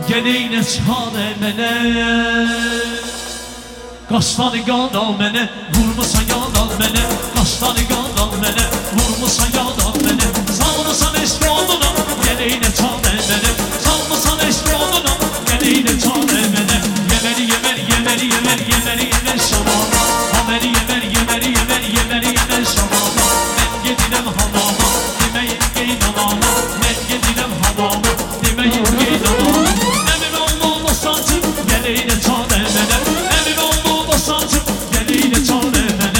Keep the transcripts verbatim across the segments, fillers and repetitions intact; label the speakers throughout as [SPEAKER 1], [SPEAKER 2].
[SPEAKER 1] Geleyle çare mene Qaşları qadal mənə Vurmusan yadal mənə Qaşları qadal mənə Vurmusan yadal mənə Salmısan eşki oduna Geleyle çare mene Salmısan eşki oduna Geleyle çare mene Yemeri yemer yemeri yemer yemeri yemer şamama Hameri yemer yemeri yemer yemeri yemer şamama Ben gedirem hamama Demeyin geyin hamama Ben gedirem hamama Demeyin geyin hamama Emin olma sancım Geleyle çare mene Emin olma sancım Geleyle çare mene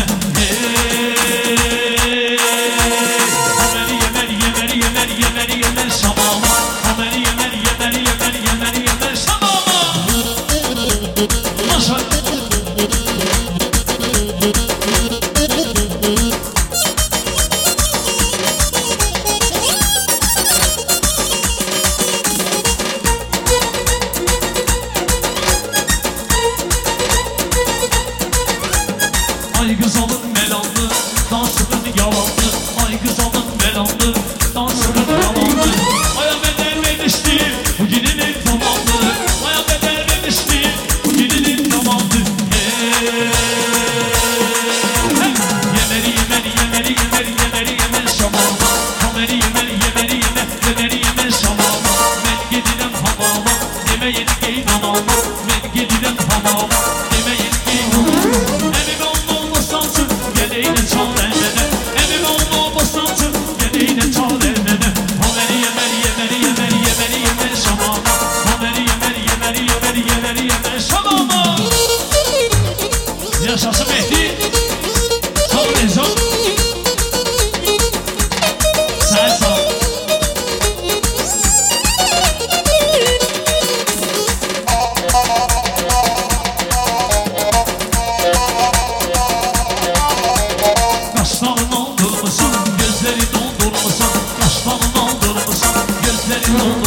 [SPEAKER 1] Hameri yemer yemeri yemer yemeri yemer şamama Hameri yemer yemeri yemer yemeri yemer şamama Maşallah Ay kız alın melanlı, dansının yalanlı. Ay kız alın melanlı, dansının yalanlı. Aya bedel vermişti, bu gidinin zamanlı. Aya bedel vermişti, bu gidinin zamanlı. Hey, hey. Yemeri yemeri yemeri yemeri yemeri yemer şamama. Hameri yemeri yemeri yemer yemeri yemer şamama. Ben gidirem hamama, demeyin geyin hamama. Ben gidirem hamama, demeyin geyin hamama. Geleyle çare mene Emin olma basancım Geleyle çare mene Hameri yemeri yemeri yemeri yemeri yemer şamama Hameri yemeri yemeri yemeri yemeri yemer şamama Yaşasın Mehdi Sağ ol Enzo Sen sağ ol Kaşlarını doldurmuşsun, gözleri doldurmuşsun. Kaşlarını doldurmuşsun, gözleri doldurmuşsun.